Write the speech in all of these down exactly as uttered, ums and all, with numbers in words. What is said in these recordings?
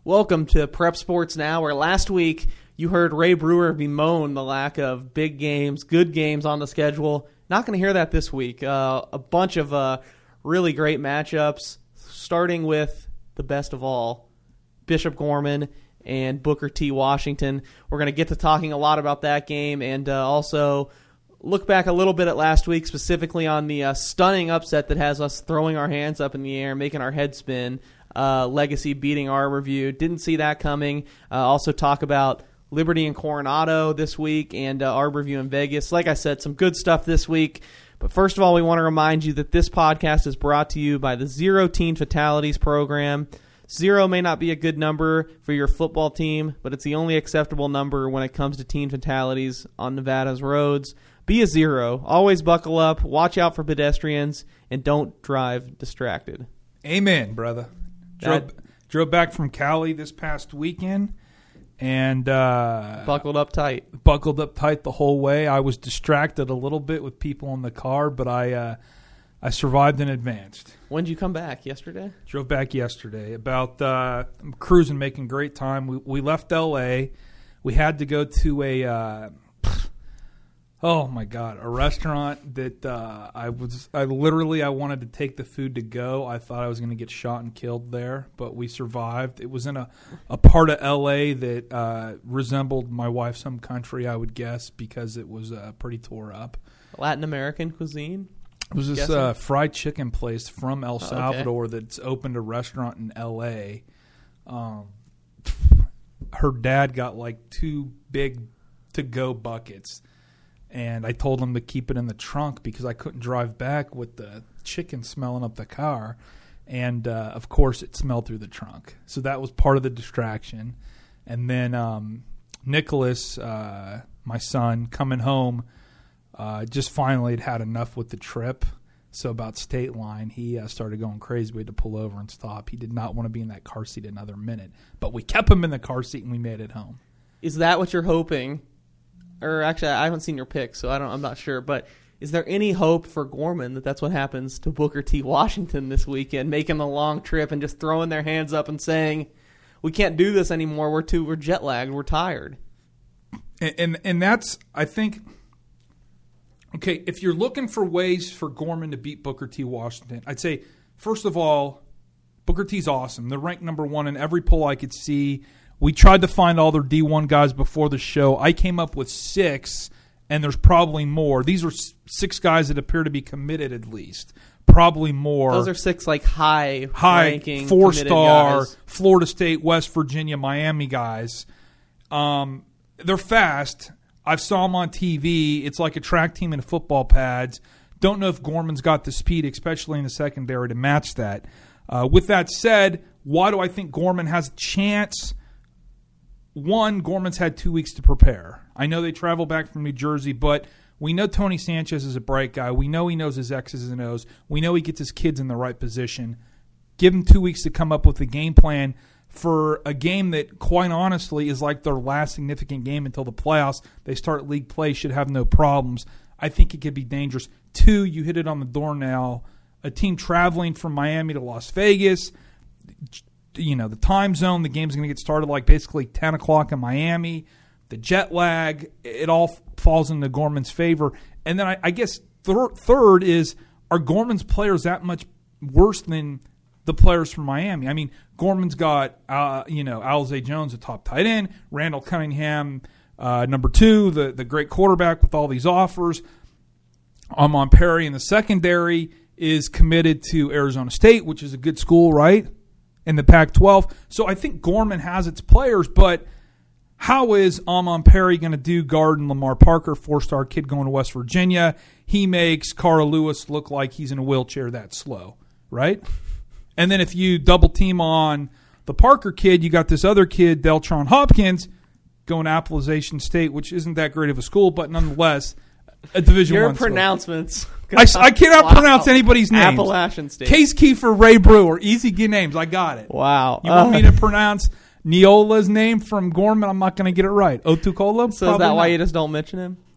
Welcome to Prep Sports Now, where last week you heard Ray Brewer bemoan the lack of big games, good games on the schedule. Not going to hear that this week. Uh, a bunch of uh, really great matchups, starting with the best of all, Bishop Gorman and Booker T. Washington. We're going to get to talking a lot about that game and uh, also look back a little bit at last week, specifically on the uh, stunning upset that has us throwing our hands up in the air, making our head spin. Uh, Legacy beating Arbor View. Didn't see that coming. Uh, also talk about Liberty and Coronado this week and uh, Arbor View in Vegas. Like I said, some good stuff this week. But first of all, we want to remind you that this podcast is brought to you by the Zero Teen Fatalities program. Zero may not be a good number for your football team, but it's the only acceptable number when it comes to teen fatalities on Nevada's roads. Be a zero. Always buckle up, watch out for pedestrians, and don't drive distracted. Amen, brother. Drove, drove back from Cali this past weekend and uh, buckled up tight. Buckled up tight the whole way. I was distracted a little bit with people in the car, but I uh, I survived and advanced. When did you come back? Yesterday? Drove back yesterday. About uh, I'm cruising, making great time. We we left L A. We had to go to a uh, oh my god, a restaurant that uh, I was I literally I wanted to take the food to go. I thought I was going to get shot and killed there, but we survived. It was in a, a part of L A that uh, resembled my wife's home country, I would guess, because it was uh, pretty tore up. Latin American cuisine? It was this uh, fried chicken place from El Salvador oh, okay. that's opened a restaurant in L A. Um, her dad got like two big to-go buckets. And I told him to keep it in the trunk because I couldn't drive back with the chicken smelling up the car. And, uh, of course, it smelled through the trunk. So that was part of the distraction. And then um, Nicholas, uh, my son, coming home, uh, just finally had had enough with the trip. So about State Line, he uh, started going crazy. We had to pull over and stop. He did not want to be in that car seat another minute. But we kept him in the car seat and we made it home. Is that what you're hoping? Or actually, I haven't seen your pick, so I don't. I'm not sure. But is there any hope for Gorman that that's what happens to Booker T. Washington this weekend, making a long trip and just throwing their hands up and saying, "We can't do this anymore. We're too. We're jet lagged. We're tired." And, and and that's I think. Okay, if you're looking for ways for Gorman to beat Booker T. Washington, I'd say first of all, Booker T's awesome. They're ranked number one in every poll I could see. We tried to find all their D one guys before the show. I came up with six, and there's probably more. These are six guys that appear to be committed at least. Probably more. Those are six like high, high ranking, four-star, guys. Florida State, West Virginia, Miami guys. Um, they're fast. I've saw them on T V. It's like a track team in football pads. Don't know if Gorman's got the speed, especially in the secondary, to match that. Uh, with that said, why do I think Gorman has a chance? One, Gorman's had two weeks to prepare. I know they travel back from New Jersey, but we know Tony Sanchez is a bright guy. We know he knows his X's and O's. We know he gets his kids in the right position. Give him two weeks to come up with a game plan for a game that, quite honestly, is like their last significant game until the playoffs. They start league play, should have no problems. I think it could be dangerous. Two, you hit it on the door now. A team traveling from Miami to Las Vegas, you know, the time zone, the game's going to get started like basically ten o'clock in Miami. The jet lag, it all f- falls into Gorman's favor. And then I, I guess thir- third is, are Gorman's players that much worse than the players from Miami? I mean, Gorman's got, uh, you know, Alize Jones, a top tight end, Randall Cunningham, uh, number two, the, the great quarterback with all these offers. Amon Perry in the secondary is committed to Arizona State, which is a good school, right? In the Pac twelve. So I think Gorman has its players, but how is Amon Perry going to do guarding Lamar Parker, four-star kid going to West Virginia? He makes Carl Lewis look like he's in a wheelchair that slow, right? And then if you double-team on the Parker kid, you got this other kid, Deltron Hopkins, going to Appalachian State, which isn't that great of a school, but nonetheless, a Division Your One pronouncements. I, I cannot wow. pronounce anybody's name. Appalachian State. Case Kiefer, Ray Brewer. Easy good names. I got it. Wow. You want uh, me to pronounce Neola's name from Gorman? I'm not going to get it right. Otukola? So is that why not. You just don't mention him?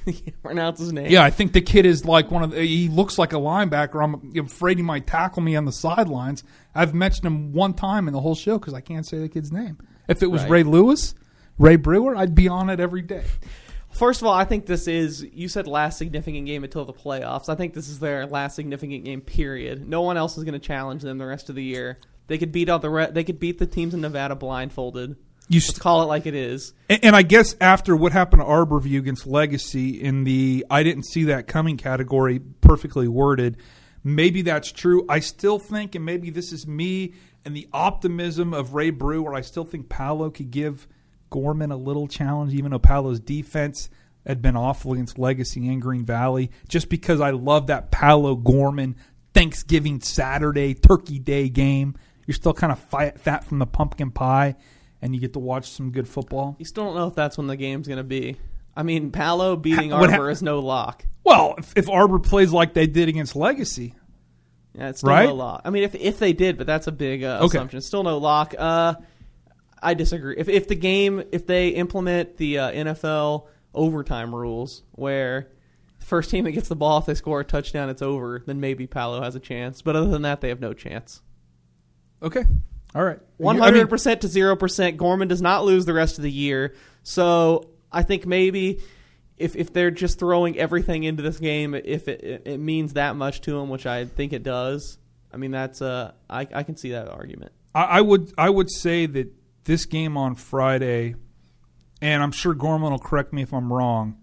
Pronounce his name. Yeah, I think the kid is like one of the, he looks like a linebacker. I'm afraid he might tackle me on the sidelines. I've mentioned him one time in the whole show because I can't say the kid's name. If it was Right. Ray Lewis, Ray Brewer, I'd be on it every day. First of all, I think this is, you said last significant game until the playoffs. I think this is their last significant game, period. No one else is going to challenge them the rest of the year. They could beat out the re- they could beat the teams in Nevada blindfolded. You Let's call it like it is. And, and I guess after what happened to Arborview against Legacy in the I didn't see that coming category, perfectly worded, maybe that's true. I still think, and maybe this is me and the optimism of Ray Brewer, I still think Paolo could give Gorman a little challenge, even though Paolo's defense had been awful against Legacy and Green Valley, just because I love that Paolo Gorman Thanksgiving Saturday Turkey Day game. You're still kind of fat from the pumpkin pie, and you get to watch some good football. You still don't know if that's when the game's going to be. I mean, Paolo beating Ha- what Arbor ha- is no lock. Well, if, if Arbor plays like they did against Legacy, Yeah, it's still Right? no lock. I mean, if if they did, but that's a big uh, Okay. assumption. It's still no lock. Uh, I disagree. If if the game, if they implement the uh, N F L overtime rules, where the first team that gets the ball, if they score a touchdown, it's over, then maybe Paolo has a chance. But other than that, they have no chance. okay, all right, One I mean, hundred percent to zero percent. Gorman does not lose the rest of the year. So I think maybe if if they're just throwing everything into this game, if it it, it means that much to them, which I think it does. I mean, that's uh, I I can see that argument. I, I would I would say that this game on Friday, and I'm sure Gorman will correct me if I'm wrong,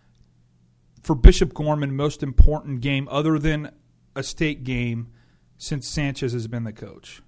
for Bishop Gorman, most important game other than a state game since Sanchez has been the coach.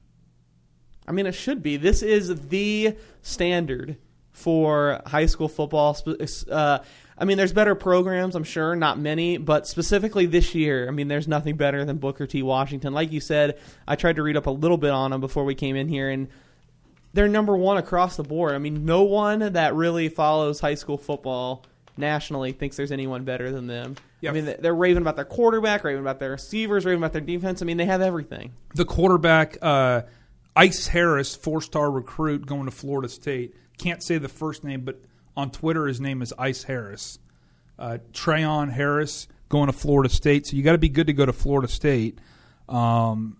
I mean, it should be. This is the standard for high school football. Uh, I mean, there's better programs, I'm sure, not many, but specifically this year, I mean, there's nothing better than Booker T. Washington. Like you said, I tried to read up a little bit on them before we came in here, and they're number one across the board. I mean, no one that really follows high school football nationally thinks there's anyone better than them. Yeah. I mean, they're raving about their quarterback, raving about their receivers, raving about their defense. I mean, they have everything. The quarterback, uh, Ice Harris, four-star recruit going to Florida State. Can't say the first name, but on Twitter his name is Ice Harris. Uh, Trayon Harris going to Florida State. So you got to be good to go to Florida State. Um,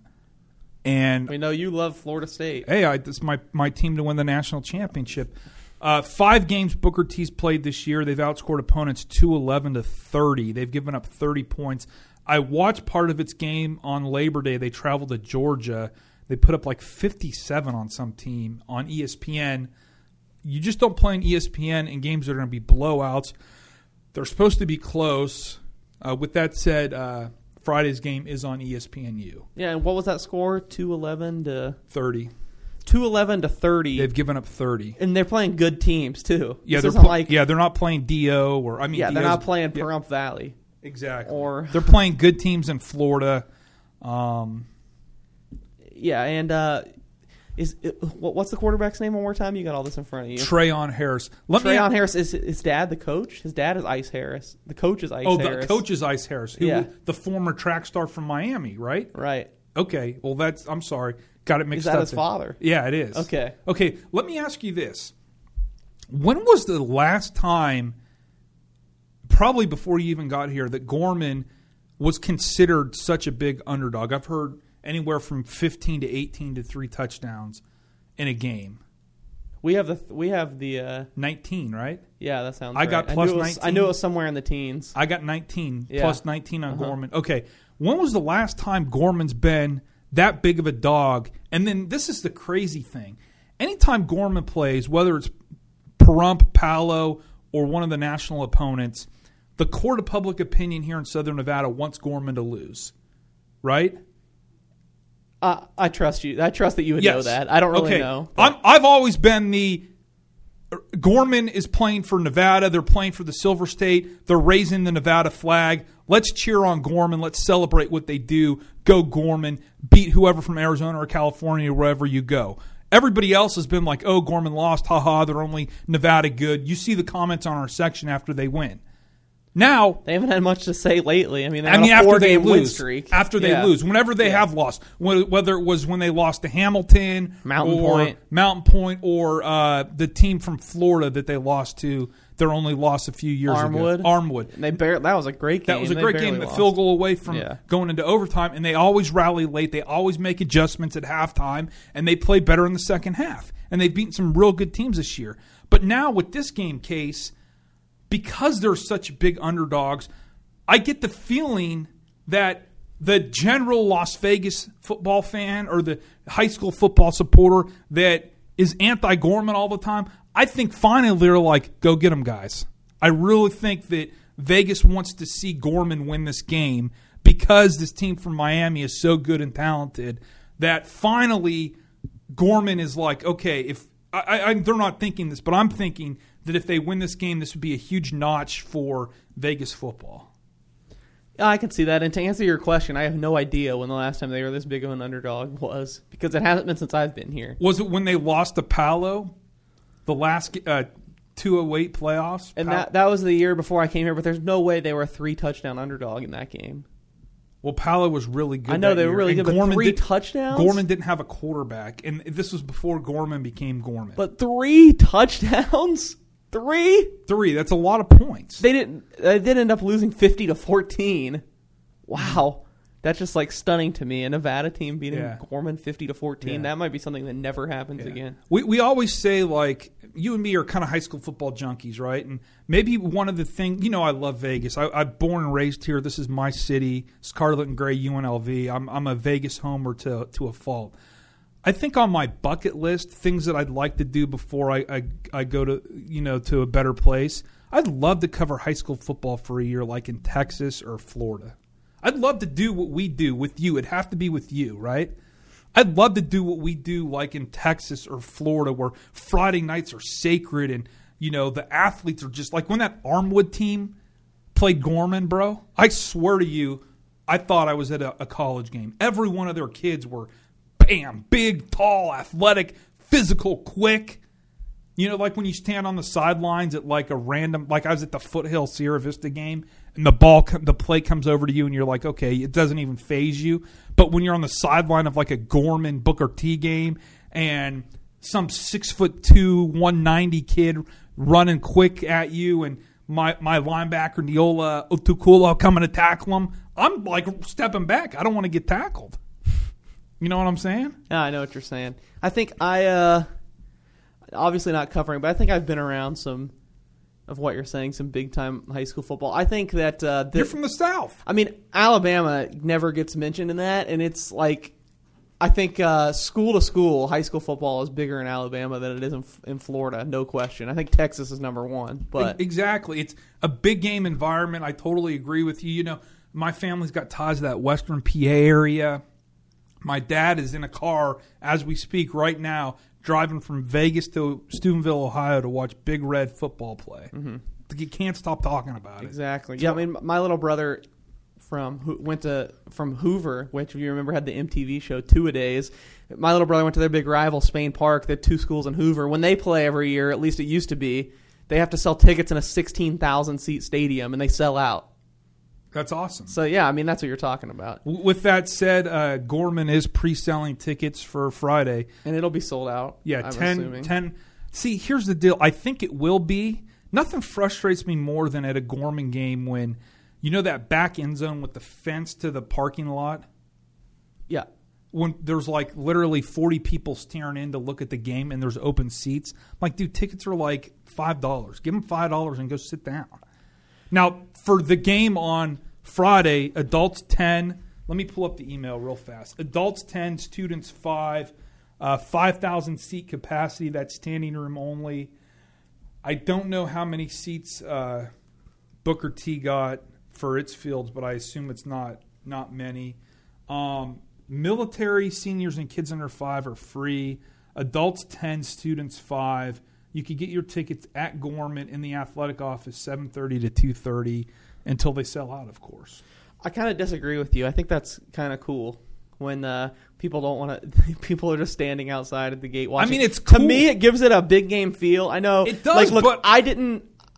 and We know you love Florida State. hey, I, this is my, my team to win the national championship. Uh, five games Booker T's played this year. They've outscored opponents two eleven to thirty. They've given up thirty points. I watched part of its game on Labor Day. They traveled to Georgia. They put up like fifty-seven on some team on E S P N. You just don't play on E S P N in games that are going to be blowouts. They're supposed to be close. Uh, with that said, uh, Friday's game is on E S P N U. Yeah, and what was that score? two eleven to thirty. two eleven to thirty. They've given up thirty. And they're playing good teams too. Yeah, this they're isn't pl- like yeah, they're not playing D O or I mean yeah, they're D O's not playing yeah, Pahrump Valley. exactly. Or They're playing good teams in Florida. Um, yeah, and uh, is what, what's the quarterback's name one more time? You got all this in front of you. Trayon Harris. Let Trayon me, Harris is his dad the coach? His dad is Ice Harris. The coach is Ice Oh, Harris. the coach is Ice Harris, who Yeah. the former track star from Miami, right? Right. Okay. Well, that's I'm sorry, got it mixed Is that up. his there. father? Yeah, it is. Okay. Okay. Let me ask you this: when was the last time, probably before you even got here, that Gorman was considered such a big underdog? I've heard anywhere from fifteen to eighteen to three touchdowns in a game. We have the we have the uh, nineteen, right? yeah, that sounds I right. got I plus knew it was, I nineteen. knew it was somewhere in the teens. I got nineteen, Yeah. plus nineteen on Uh-huh. Gorman. Okay, when was the last time Gorman's been that big of a dog? And then this is the crazy thing. Anytime Gorman plays, whether it's Pahrump, Paolo, or one of the national opponents, the court of public opinion here in Southern Nevada wants Gorman to lose, right? Uh, I trust you. I trust that you would Yes. know that. I don't really okay. know. I'm, I've always been the Gorman is playing for Nevada. They're playing for the Silver State. They're raising the Nevada flag. Let's cheer on Gorman. Let's celebrate what they do. Go Gorman. Beat whoever from Arizona or California or wherever you go. Everybody else has been like, oh, Gorman lost. Ha ha. They're only Nevada good. You see the comments on our section after they win. Now They haven't had much to say lately. I mean, they're I on mean, a after they four-game win lose, streak. after they Yeah. lose, whenever they Yeah. have lost, wh- whether it was when they lost to Hamilton, Mountain or Point. Mountain Point, or uh, the team from Florida that they lost to, their only loss a few years Armwood. ago, Armwood. And they bar- that was a great game. That was a They great barely game, the lost. field goal away from Yeah. going into overtime, and they always rally late. They always make adjustments at halftime, and they play better in the second half. And they've beaten some real good teams this year. But now with this game case, because they're such big underdogs, I get the feeling that the general Las Vegas football fan or the high school football supporter that is anti-Gorman all the time, I think finally they're like, go get them, guys. I really think that Vegas wants to see Gorman win this game because this team from Miami is so good and talented that finally Gorman is like, okay, if I, I, they're not thinking this, but I'm thinking that if they win this game, this would be a huge notch for Vegas football. I can see that. And to answer your question, I have no idea when the last time they were this big of an underdog was, because it hasn't been since I've been here. Was it when they lost to Palo, the last uh, two oh eight playoffs? And Pal- that that was the year before I came here, but there's no way they were a three-touchdown underdog in that game. Well, Palo was really good. I know that they were year, really and good, but Gorman three did- touchdowns? Gorman didn't have a quarterback, and this was before Gorman became Gorman. But three touchdowns? Three? Three, that's a lot of points. They didn't. They did end up losing fifty to fourteen. Wow, that's just like stunning to me. A Nevada team beating Yeah. Gorman fifty to fourteen. Yeah. That might be something that never happens Yeah. again. We we always say, like, you and me are kind of high school football junkies, right? And maybe one of the things, you know, I love Vegas. I, I'm born and raised here. This is my city. Scarlet and Gray, U N L V. I'm I'm a Vegas homer to to a fault. I think on my bucket list, things that I'd like to do before I, I I go to you know to a better place. I'd love to cover high school football for a year, like in Texas or Florida. I'd love to do what we do with you. It'd have to be with you, right? I'd love to do what we do like in Texas or Florida, where Friday nights are sacred and, you know, the athletes are just like when that Armwood team played Gorman, bro. I swear to you, I thought I was at a, a college game. Every one of their kids were, bam, big, tall, athletic, physical, quick. You know, like when you stand on the sidelines at like a random, like I was at the Foothill Sierra Vista game, and the ball, the play comes over to you, and you're like, okay, it doesn't even faze you. But when you're on the sideline of like a Gorman Booker T game, and some six foot two, one ninety kid running quick at you, and my my linebacker Neola Utukula coming to tackle him, I'm like stepping back. I don't want to get tackled. You know what I'm saying? Yeah, I know what you're saying. I think I, uh, obviously not covering, but I think I've been around some of what you're saying, some big-time high school football. I think that... Uh, the, You're from the South. I mean, Alabama never gets mentioned in that, and it's like... I think uh, school to school, high school football is bigger in Alabama than it is in, in Florida, no question. I think Texas is number one. But Exactly. It's a big game environment. I totally agree with you. You know, my family's got ties to that Western P A area. My dad is in a car as we speak right now, driving from Vegas to Steubenville, Ohio to watch Big Red football play. Mm-hmm. You can't stop talking about it. Exactly. Yeah, I mean, my little brother from who went to from Hoover, which if you remember had the M T V show Two-A-Days. My little brother went to their big rival, Spain Park. They have two schools in Hoover. When they play every year, at least it used to be, they have to sell tickets in a sixteen thousand seat stadium, and they sell out. That's awesome. So, yeah, I mean, that's what you're talking about. With that said, uh, Gorman is pre-selling tickets for Friday. And it'll be sold out, Yeah, I'm ten, assuming. ten. See, here's the deal. I think it will be. Nothing frustrates me more than at a Gorman game when, you know that back end zone with the fence to the parking lot? Yeah. When there's like literally forty people staring in to look at the game and there's open seats. I'm like, dude, tickets are like five dollars. Give them five dollars and go sit down. Now, for the game on Friday, adults ten. Let me pull up the email real fast. Adults ten, students five, uh, five thousand seat capacity. That's standing room only. I don't know how many seats uh, Booker T got for its fields, but I assume it's not not many. Um, military, seniors, and kids under five are free. Adults ten, students five. You can get your tickets at Gorman in the athletic office seven thirty to two thirty until they sell out, of course. I kind of disagree with you. I think that's kind of cool when uh, people don't want to. People are just standing outside at the gate watching. I mean, it's to cool. me, it gives it a big game feel. I know It does, Like, look, but- I didn't.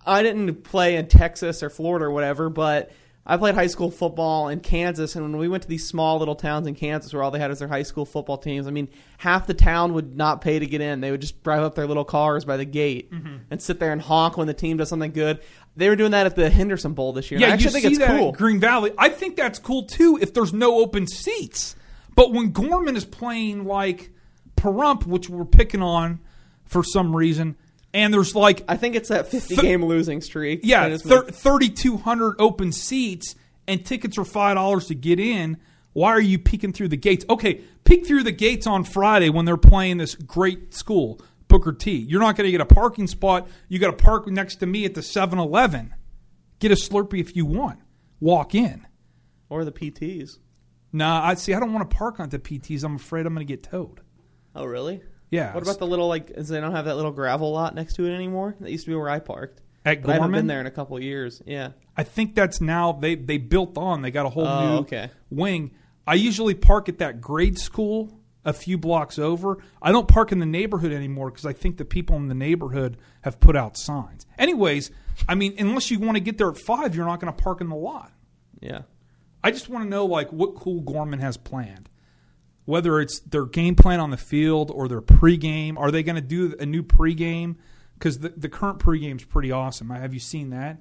I didn't play in Texas or Florida or whatever, but I played high school football in Kansas, and when we went to these small little towns in Kansas where all they had was their high school football teams, I mean, half the town would not pay to get in. They would just drive up their little cars by the gate mm-hmm. and sit there and honk when the team does something good. They were doing that at the Henderson Bowl this year. Yeah, I actually you think see it's that cool. at Green Valley. I think that's cool, too, if there's no open seats. But when Gorman is playing like Pahrump, which we're picking on for some reason, and there's like... I think it's that fifty-game th- losing streak. Yeah, thir- thirty-two hundred open seats, and tickets are five dollars to get in. Why are you peeking through the gates? Okay, peek through the gates on Friday when they're playing this great school, Booker T. You're not going to get a parking spot. You got to park next to me at the seven eleven. Get a Slurpee if you want. Walk in. Or the P Ts. Nah, I see. I don't want to park on the P Ts. I'm afraid I'm going to get towed. Oh, really? Yeah. What about the little, like, is they don't have that little gravel lot next to it anymore? That used to be where I parked. At but I haven't Gorman? been there in a couple of years. Yeah. I think that's now, they, they built on. They got a whole oh, new okay. wing. I usually park at that grade school a few blocks over. I don't park in the neighborhood anymore because I think the people in the neighborhood have put out signs. Anyways, I mean, unless you want to get there at five, you're not going to park in the lot. Yeah. I just want to know, like, what cool Gorman has planned. Whether it's their game plan on the field or their pregame. Are they going to do a new pregame? Because the, the current pregame is pretty awesome. Have you seen that?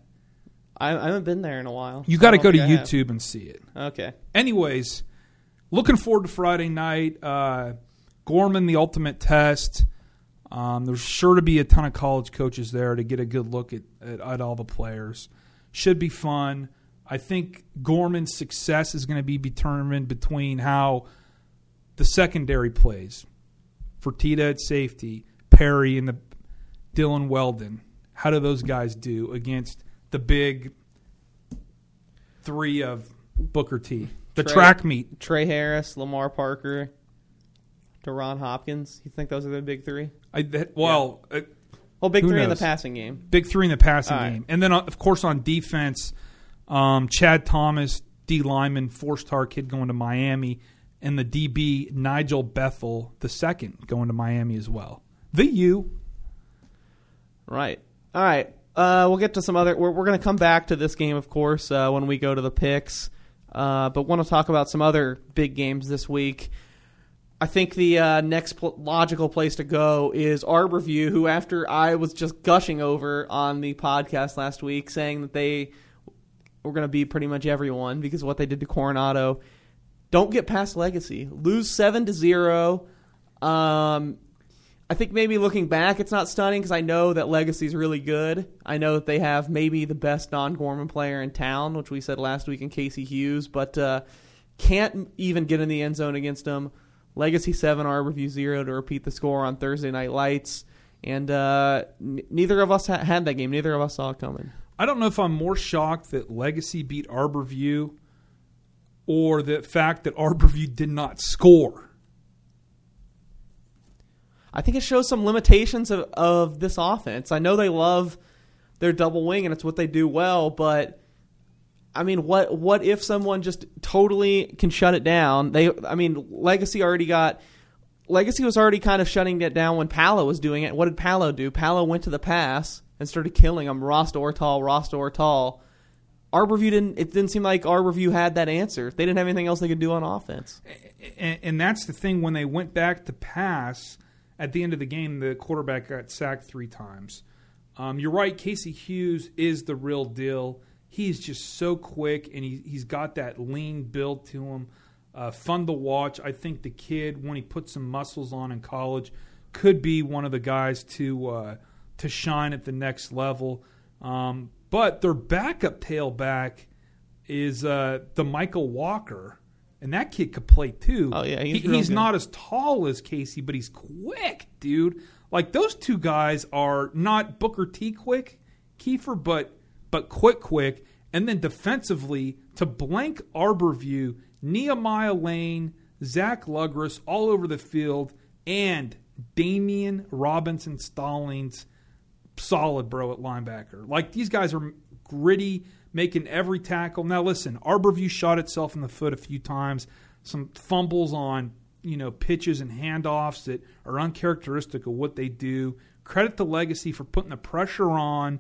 I, I haven't been there in a while. You got to go to I YouTube have. and see it. Okay. Anyways, looking forward to Friday night. Uh, Gorman, the ultimate test. Um, there's sure to be a ton of college coaches there to get a good look at, at, at all the players. Should be fun. I think Gorman's success is going to be determined between how the secondary plays. Fertitta at safety, Perry and the Dylan Weldon. How do those guys do against the big three of Booker T? The Trey, track meet. Trey Harris, Lamar Parker, DeRon Hopkins. You think those are the big three? I, that, well, yeah. uh, well, big three knows? in the passing game. Big three in the passing All game. right. And then, of course, on defense, um, Chad Thomas, D lineman, four-star kid going to Miami, and the D B, Nigel Bethel, the second, going to Miami as well. The U. Right. All right. Uh, we'll get to some other... We're, we're going to come back to this game, of course, uh, when we go to the picks. Uh, but want to talk about some other big games this week. I think the uh, next pl- logical place to go is Arborview, who after I was just gushing over on the podcast last week, saying that they were going to beat pretty much everyone because of what they did to Coronado, don't get past Legacy. Lose seven to zero. Um, I think maybe looking back, it's not stunning because I know that Legacy's really good. I know that they have maybe the best non-Gorman player in town, which we said last week in Casey Hughes, but uh, can't even get in the end zone against them. Legacy seven, Arborview zero to repeat the score on Thursday Night Lights. And uh, n- neither of us ha- had that game. Neither of us saw it coming. I don't know if I'm more shocked that Legacy beat Arborview or the fact that Arborview did not score. I think it shows some limitations of, of this offense. I know they love their double wing, and it's what they do well, but... I mean, what what if someone just totally can shut it down? They, I mean, Legacy already got Legacy was already kind of shutting it down when Palo was doing it. What did Palo do? Palo went to the pass and started killing them. Rost Ortal, Rost Ortal. Arborview didn't. It didn't seem like Arborview had that answer. They didn't have anything else they could do on offense. And, and that's the thing. When they went back to pass at the end of the game, the quarterback got sacked three times. Um, you're right. Casey Hughes is the real deal. He's just so quick, and he, he's got that lean build to him. Uh, fun to watch. I think the kid, when he puts some muscles on in college, could be one of the guys to uh, to shine at the next level. Um, but their backup tailback is uh, the Michael Walker, and that kid could play too. Oh, yeah. He's, he, real he's good. not as tall as Casey, but he's quick, dude. Like, those two guys are not Booker T quick, Kiefer, but... but quick, quick, and then defensively to blank Arborview, Nehemiah Lane, Zach Lugris all over the field, and Damian Robinson Stallings, solid, bro, at linebacker. Like, these guys are gritty, making every tackle. Now, listen, Arborview shot itself in the foot a few times, some fumbles on, you know, pitches and handoffs that are uncharacteristic of what they do. Credit to Legacy for putting the pressure on,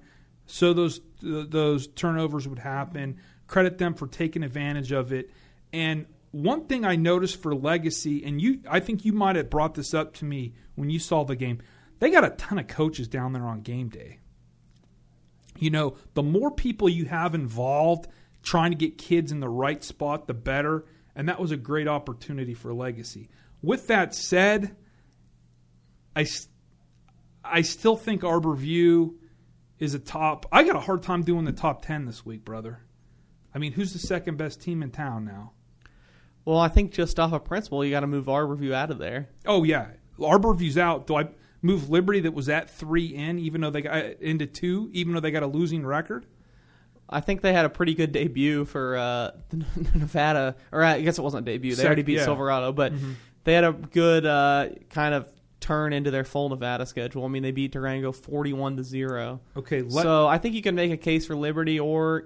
so those those turnovers would happen. Credit them for taking advantage of it. And one thing I noticed for Legacy, and you, I think you might have brought this up to me when you saw the game, they got a ton of coaches down there on game day. You know, the more people you have involved trying to get kids in the right spot, the better. And that was a great opportunity for Legacy. With that said, I, I still think Arborview is a top. I got a hard time doing the top ten this week, brother. I mean, who's the second best team in town now? Well, I think just off of principle, you got to move Arborview out of there. Oh, yeah. Arborview's out. Do I move Liberty that was at three in, even though they got into two, even though they got a losing record? I think they had a pretty good debut for uh, Nevada. Or I guess it wasn't a debut. They Sec- already beat yeah. Silverado. But mm-hmm. they had a good uh, kind of turn into their full Nevada schedule. I mean, they beat Durango forty-one to zero. Okay. Let- so I think you can make a case for Liberty, or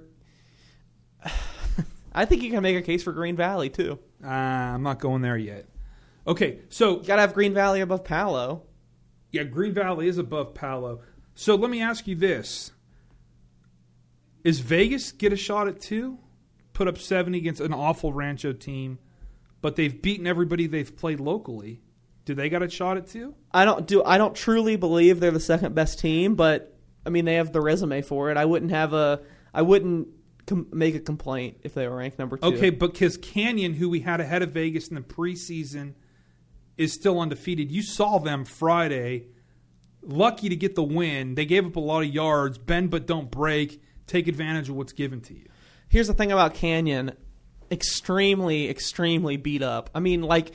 I think you can make a case for Green Valley, too. Uh, I'm not going there yet. Okay, so... You got to have Green Valley above Palo. Yeah, Green Valley is above Palo. So let me ask you this. Is Vegas get a shot at two? Put up seventy against an awful Rancho team, but they've beaten everybody they've played locally. Do they got a shot at two? I don't do. I don't truly believe they're the second best team, but I mean they have the resume for it. I wouldn't have a. I wouldn't com- make a complaint if they were ranked number two. Okay, because Canyon, who we had ahead of Vegas in the preseason, is still undefeated. You saw them Friday. Lucky to get the win. They gave up a lot of yards. Bend but don't break. Take advantage of what's given to you. Here's the thing about Canyon. Extremely, extremely beat up. I mean, like,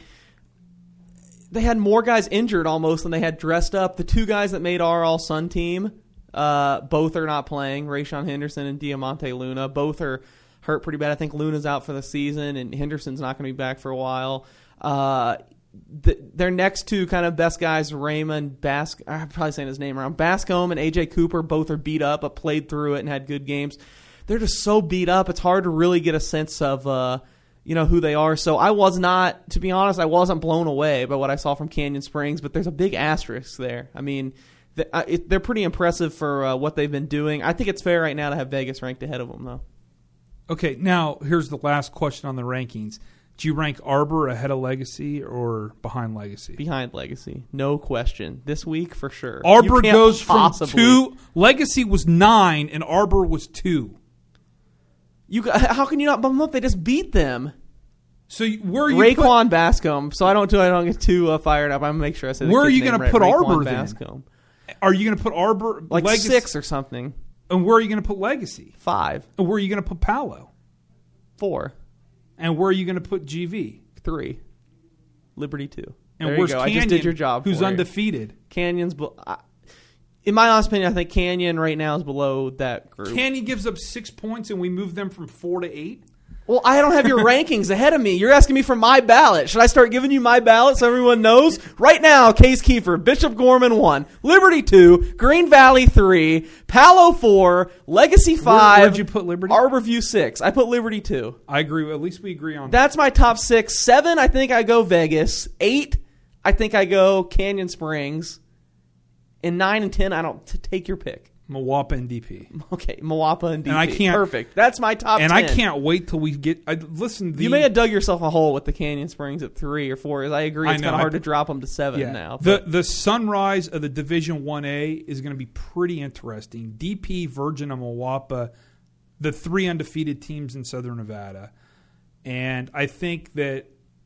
they had more guys injured almost than they had dressed up. The two guys that made our All-Sun team, uh, both are not playing. Rayshon Henderson and Diamante Luna. Both are hurt pretty bad. I think Luna's out for the season, and Henderson's not going to be back for a while. Uh, the, their next two kind of best guys, Raymond Bas- I'm probably saying his name wrong. Bascombe and A J Cooper, both are beat up, but played through it and had good games. They're just so beat up. It's hard to really get a sense of, uh, you know, who they are. So I was not, to be honest, I wasn't blown away by what I saw from Canyon Springs, but there's a big asterisk there. I mean, the, uh, it, they're pretty impressive for uh, what they've been doing. I think it's fair right now to have Vegas ranked ahead of them, though. Okay, now here's the last question on the rankings. Do you rank Arbor ahead of Legacy or behind Legacy? Behind Legacy, no question. This week, for sure. Arbor goes possibly. from two. Legacy was nine, and Arbor was two. You, how can you not bump them up? They just beat them. So where are you Raekwon put, Bascombe. So I don't do. I don't get too uh, fired up. I'm gonna make sure I say. The where are kid's you name going right. to put Raekwon Arbor Bascombe. then? Are you going to put Arbor like Legacy, six or something? And where are you going to put Legacy? Five. And where are you going to put Palo? Four. And where are you going to put G V? Three. Liberty two. And there where's you go. Canyon? I just did your job. Who's for undefeated? You. Canyon's. Be- I, in my honest opinion, I think Canyon right now is below that group. Canyon gives up six points, and we move them from four to eight. Well, I don't have your rankings ahead of me. You're asking me for my ballot. Should I start giving you my ballot so everyone knows? Right now, Case Kiefer, Bishop Gorman one, Liberty two, Green Valley three, Palo four, Legacy five. Where, where'd you put Liberty? Arborview six. I put Liberty two. I agree. At least we agree on that. That's my top six. Seven, I think I go Vegas. Eight, I think I go Canyon Springs. And nine and ten, I don't t- take your pick. Mawapa and D P. Okay, Mawapa and D P. And I can't, Perfect. That's my top and ten. I can't wait till we get. I, listen, the, You may have dug yourself a hole with the Canyon Springs at three or four. I agree. It's kind of hard I, to drop them to seven yeah. now. But. The the sunrise of the Division one A is going to be pretty interesting. D P, Virgin, and Mawapa, the three undefeated teams in Southern Nevada, and I think that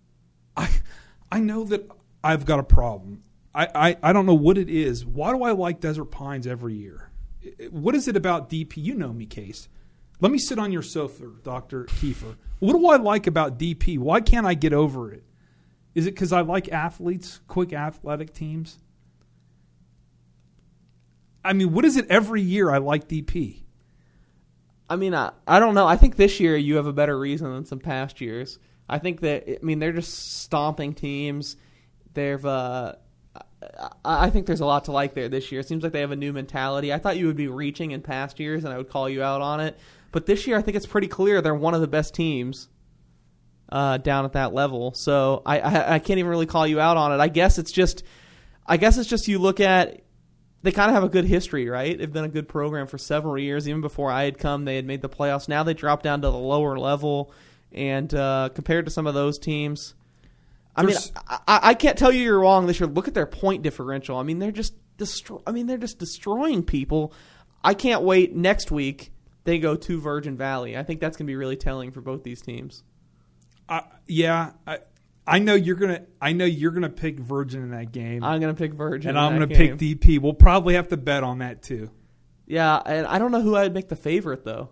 I I know that I've got a problem. I, I, I don't know what it is. Why do I like Desert Pines every year? What is it about D P? You know me, Case. Let me sit on your sofa, Doctor Kiefer. What do I like about D P? Why can't I get over it? Is it because I like athletes, quick athletic teams? I mean, what is it every year I like D P? I mean, I, I don't know. I think this year you have a better reason than some past years. I think that, I mean, they're just stomping teams. They've, uh, I think there's a lot to like there this year. It seems like they have a new mentality. I thought you would be reaching in past years, and I would call you out on it. But this year, I think it's pretty clear they're one of the best teams uh, down at that level. So I, I, I can't even really call you out on it. I guess it's just, I guess it's just you look at they kind of have a good history, right? They've been a good program for several years. Even before I had come, they had made the playoffs. Now they dropped down to the lower level, and uh, compared to some of those teams, I There's, mean, I, I can't tell you you're wrong this year. Look at their point differential. I mean, they're just destroy. I mean, they're just destroying people. I can't wait next week. They go to Virgin Valley. I think that's going to be really telling for both these teams. Uh, yeah, I, I know you're gonna. I know you're gonna pick Virgin in that game. I'm gonna pick Virgin, and in I'm that gonna game. pick D P. We'll probably have to bet on that too. Yeah, and I don't know who I'd make the favorite though.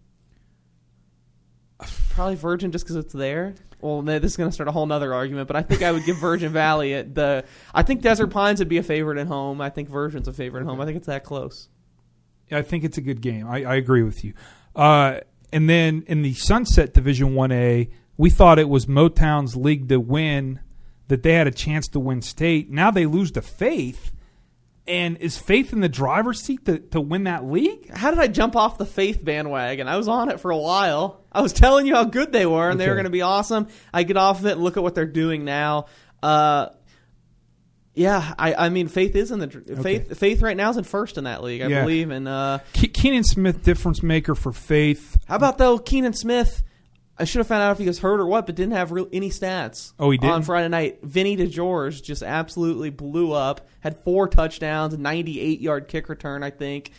Probably Virgin just because it's there. Well, this is going to start a whole nother argument, but I think I would give Virgin Valley it. The I think Desert Pines would be a favorite at home. I think Virgin's a favorite at home. I think it's that close. Yeah, I think it's a good game. I, I agree with you. Uh, and then in the Sunset Division one A, we thought it was Motown's league to win, that they had a chance to win state. Now they lose to Faith. And is Faith in the driver's seat to, to win that league? How did I jump off the Faith bandwagon? I was on it for a while. I was telling you how good they were, and okay. they were going to be awesome. I get off of it and look at what they're doing now. Uh, yeah, I, I mean, Faith is in the okay. Faith. Faith right now is in first in that league, I yeah. believe. And uh, Ke- Keenan Smith, difference maker for Faith. How about though Keenan Smith? I should have found out if he was hurt or what, but didn't have real, any stats. Oh, he didn't? On Friday night. Vinny DeGeorge just absolutely blew up. Had four touchdowns, ninety-eight yard kick return, I think.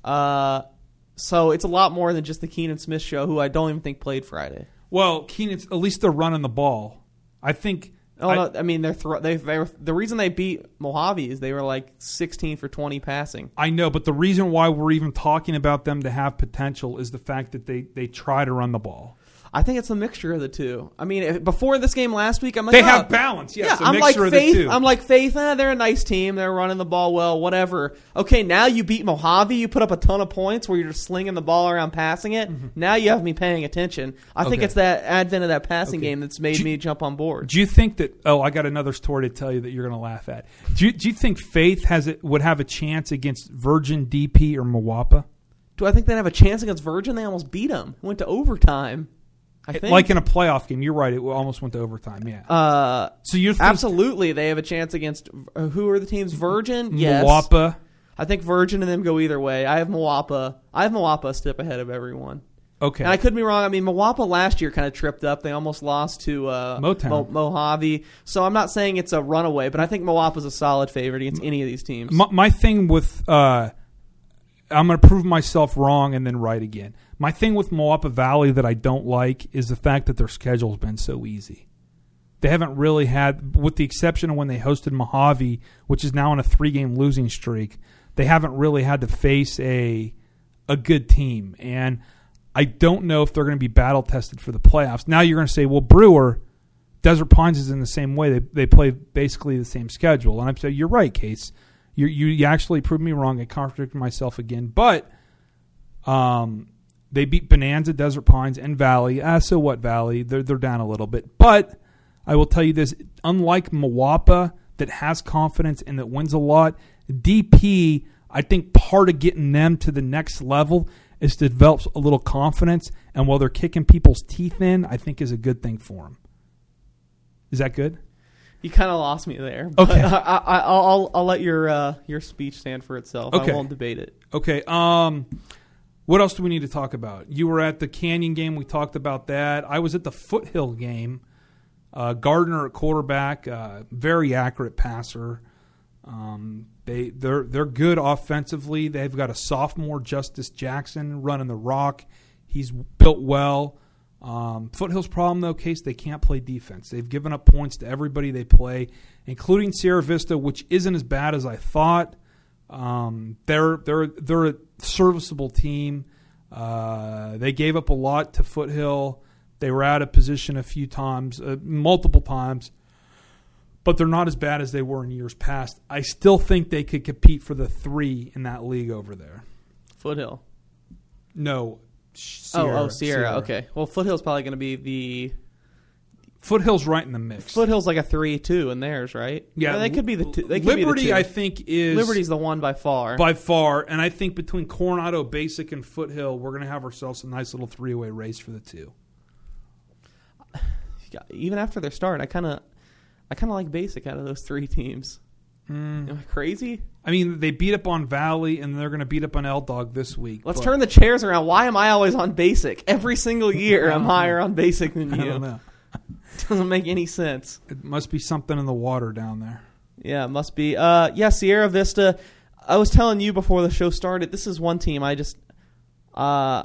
Uh, so it's a lot more than just the Keenan Smith show, who I don't even think played Friday. Well, Keenan, at least they're running the ball. I think. Oh, I, no, I mean, they're thro- they they were, the reason they beat Mojave is they were like sixteen for twenty passing. I know, but the reason why we're even talking about them to have potential is the fact that they, they try to run the ball. I think it's a mixture of the two. I mean, if, before this game last week, I'm like, they oh, have balance. Yes, yeah, a I'm like mixture Faith. of the two. I'm like Faith. Eh, they're a nice team. They're running the ball well. Whatever. Okay, now you beat Mojave. You put up a ton of points where you're just slinging the ball around, passing it. Mm-hmm. Now you have me paying attention. I okay. think it's that advent of that passing okay. game that's made do, me jump on board. Do you think that? Oh, I got another story to tell you that you're going to laugh at. Do you, do you think Faith has it would have a chance against Virgin, D P, or Moapa? Do I think they'd have a chance against Virgin? They almost beat them. Went to overtime. I think. Like in a playoff game, you're right. It almost went to overtime. Yeah. Uh, so you absolutely they have a chance against uh, who are the teams? Virgin, yes. Moapa. I think Virgin and them go either way. I have Moapa. I have Moapa a step ahead of everyone. Okay. And I could be wrong. I mean, Moapa last year kind of tripped up. They almost lost to uh, Motown. Mo- Mojave. So I'm not saying it's a runaway, but I think Moapa's a solid favorite against any of these teams. My, my thing with uh, I'm going to prove myself wrong and then right again. My thing with Moapa Valley that I don't like is the fact that their schedule's been so easy. They haven't really had, with the exception of when they hosted Mojave, which is now on a three-game losing streak, they haven't really had to face a a good team. And I don't know if they're going to be battle-tested for the playoffs. Now you're going to say, well, Brewer, Desert Pines is in the same way. They they play basically the same schedule. And I'm saying, you're right, Case. You, you, you actually proved me wrong. I contradicted myself again. But um. They beat Bonanza, Desert Pines, and Valley. Ah, so what, Valley? They're they're down a little bit. But I will tell you this: unlike Moapa, that has confidence and that wins a lot, D P, I think part of getting them to the next level is to develop a little confidence. And while they're kicking people's teeth in, I think is a good thing for them. Is that good? You kind of lost me there. Okay, I, I, I'll I'll let your uh, your speech stand for itself. Okay. I won't debate it. Okay. Um. What else do we need to talk about? You were at the Canyon game. We talked about that. I was at the Foothill game. Uh, Gardner at quarterback, uh, very accurate passer. Um, they they're they're good offensively. They've got a sophomore, Justice Jackson, running the rock. He's built well. Um, Foothill's problem though, Case, they can't play defense. They've given up points to everybody they play, including Sierra Vista, which isn't as bad as I thought. Um, they're they're they're a serviceable team. Uh, they gave up a lot to Foothill. They were out of position a few times, uh, multiple times, but they're not as bad as they were in years past. I still think they could compete for the three in that league over there. Foothill. No. Sierra, oh, oh, Sierra. Sierra. Okay. Well, Foothill's probably going to be the. Foothill's right in the mix. Foothill's like a three two in theirs, right? Yeah, I mean, they could be the two. They could Liberty, be the two. I think, is Liberty's the one by far. By far, and I think between Coronado Basic and Foothill, we're going to have ourselves a nice little three-way race for the two. Even after their start, I kind of, I kind of like Basic out of those three teams. Mm. Am I crazy? I mean, they beat up on Valley, and they're going to beat up on L-Dog this week. Let's but turn the chairs around. Why am I always on basic? Every single year I'm higher on basic than you. I don't know. Doesn't make any sense. It must be something in the water down there. Yeah, it must be. Uh, yeah, Sierra Vista. I was telling you before the show started, this is one team I just... Uh,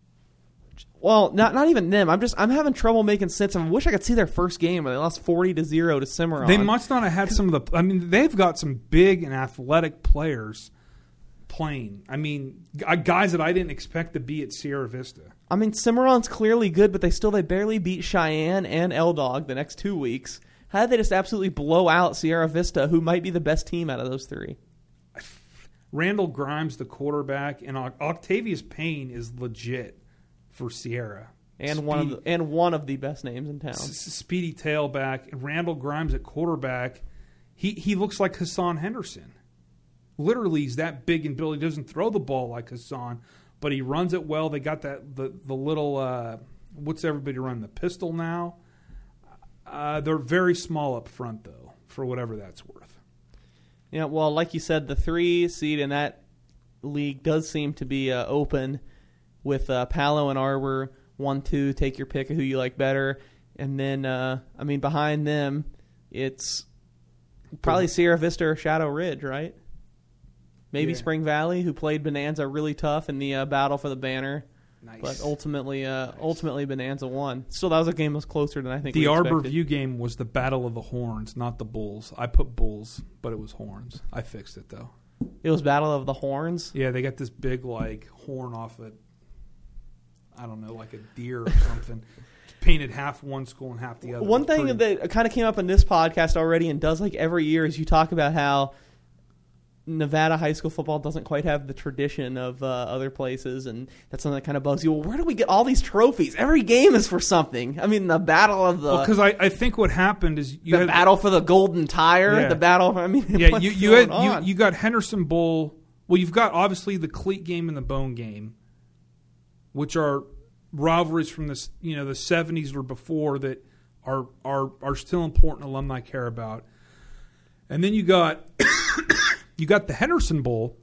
well, not not even them. I'm just I'm having trouble making sense. I wish I could see their first game where they lost forty to zero to Cimarron. They must not have had some of the... I mean, they've got some big and athletic players playing. I mean, guys that I didn't expect to be at Sierra Vista. I mean, Cimarron's clearly good, but they still they barely beat Cheyenne and L-Dog the next two weeks. How did they just absolutely blow out Sierra Vista, who might be the best team out of those three? Randall Grimes, the quarterback, and Octavius Payne is legit for Sierra. And Speedy, one of the, and one of the best names in town. S- speedy tailback. And Randall Grimes at quarterback. He he looks like Hassan Henderson. Literally, he's that big and built. He doesn't throw the ball like Hassan, but he runs it well. They got that the the little uh, what's everybody running, the pistol now. Uh, they're very small up front though, for whatever that's worth. Yeah, well, like you said, the three seed in that league does seem to be uh, open with uh, Palo and Arbor, one, two, take your pick of who you like better. And then, uh, I mean, behind them, it's probably Sierra Vista or Shadow Ridge, right? Maybe yeah. Spring Valley, who played Bonanza really tough in the uh, battle for the banner. Nice. But ultimately, uh, nice. ultimately, Bonanza won. Still, that was a game that was closer than I think the we Arbor expected. View game was the Battle of the Horns, not the Bulls. I put Bulls, but it was Horns. I fixed it, though. It was Battle of the Horns? Yeah, they got this big, like, horn off it. I don't know, like a deer or something. Painted half one school and half the other. One thing pretty... that kind of came up in this podcast already and does like every year is you talk about how Nevada high school football doesn't quite have the tradition of uh, other places, and that's something that kind of bugs you. Well, where do we get all these trophies? Every game is for something. I mean, the battle of the... Because well, I, I think what happened is... you The had, battle for the golden tire, yeah. the battle... I mean, yeah, you, you, had, on? you, you got Henderson Bowl... Well, you've got, obviously, the Cleat game and the Bone game, which are rivalries from the, you know, the seventies or before that are, are, are still important, alumni care about. And then you got... You got the Henderson Bowl,